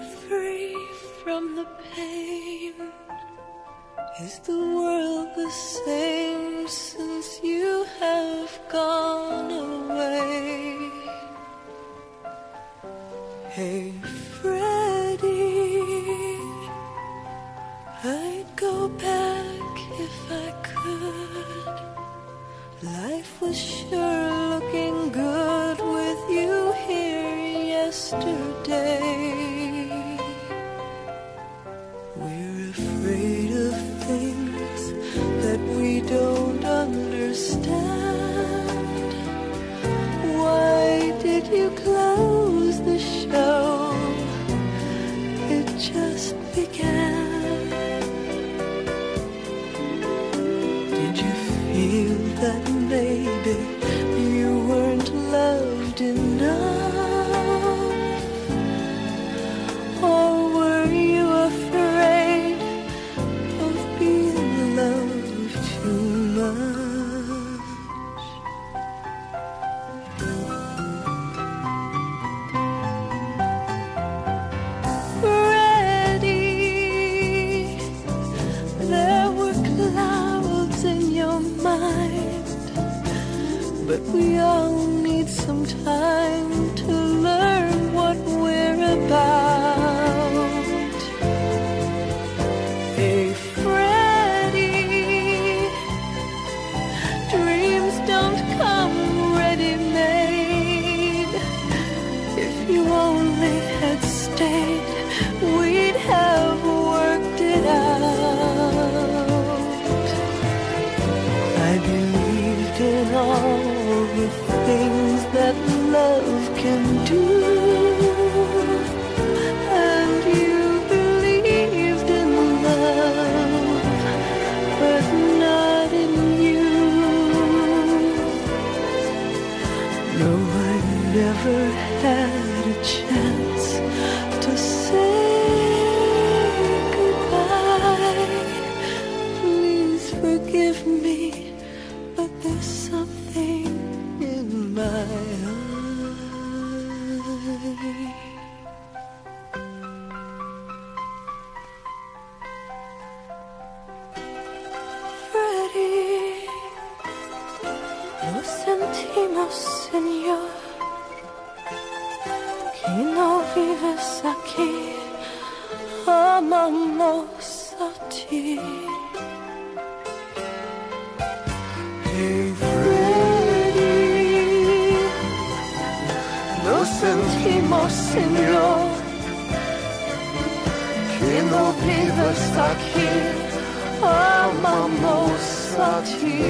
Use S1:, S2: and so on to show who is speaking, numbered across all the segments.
S1: free from the pain? Is the world the same since you have gone away? Hey, Freddie, I'd go back if I could. Life was sure looking good with you here yesterday. We're afraid of things that we don't understand. Why did you close the show? It just began. Did you feel that maybe you weren't loved enough? Or were you afraid of being loved too much? Freddie, there were clouds in your mind, but we all need some time to learn what we're about. Hey, Freddie, dreams don't come ready-made. If you only had stayed, we'd have worked it out. I believed in all the things that love can do, and you believed in love, but not in you. No, I never had a chance to say goodbye. Please forgive me, but there's something in my eye. Freddie, lo sentimos, Señor, que no vives aquí, amamos a ti. Hey, Freddie, lo sentimos, Señor, que no vives aquí, amamos a ti.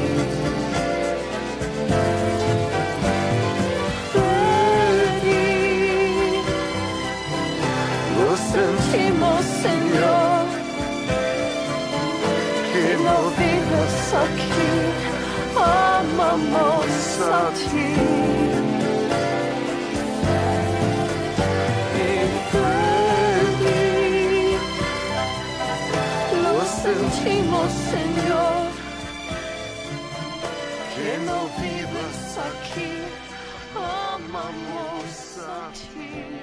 S1: Freddie, lo sentimos, Señor, que no vives aquí, amamos a ti. Hey, Freddie, lo sentimos, Señor, que no vives aquí, amamos a ti.